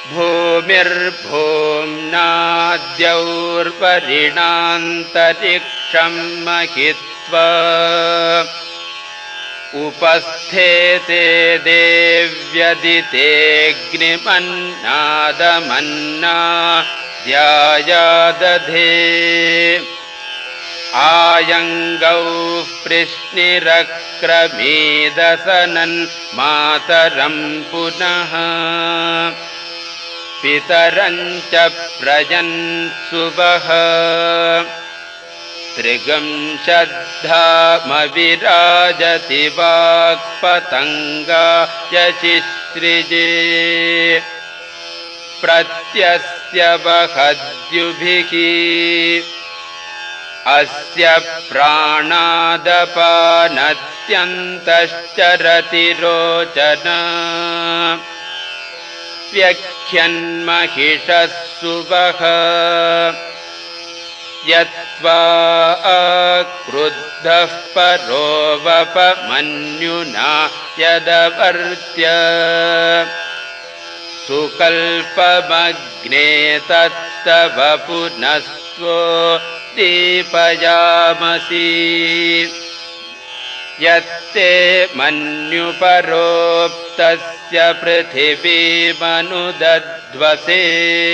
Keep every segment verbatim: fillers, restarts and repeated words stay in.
भूमिर्भूम्नाद्यौर्परिणान्तरिक्षं महित्वा उपस्थेते देव्यदितेऽग्निमन्नादमन्ना ध्यायादधे आयङ्गौः पृश्निरक्रमीदसनन् मातरं पुनः पितरं च प्रजन्सुवः त्रिगुंशद्धामविराजति वाक्पतङ्गा यशिश्रिजे प्रत्यस्य वहद्युभिः अस्य प्राणादपानत्यन्तश्चरति रोचना व्यख्यन्महिषः सुवः यत्वा क्रुद्धः परो वपमन्युना यदवर्त्य सुकल्पमग्ने तत्तव पुनस्त्वो दीपयामसि यत्ते मन्युपरोक्तस्य पृथिवीमनुदध्वसे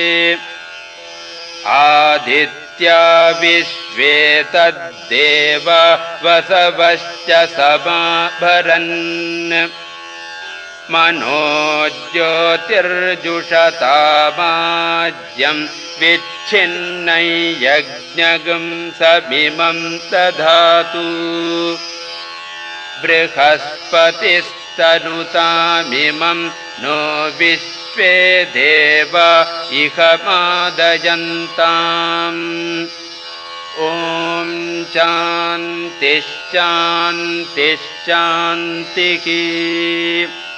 आदित्या विश्वे तद्देवा वसवश्च समाभरन् मनो ज्योतिर्जुषतामाज्यं विच्छिन्नै यज्ञगं समिमं दधातु बृहस्पतिस्तनुतामिमं नो विश्वे देवा इह मादयन्ताम् ॐ शान्तिः शान्तिः शान्तिः।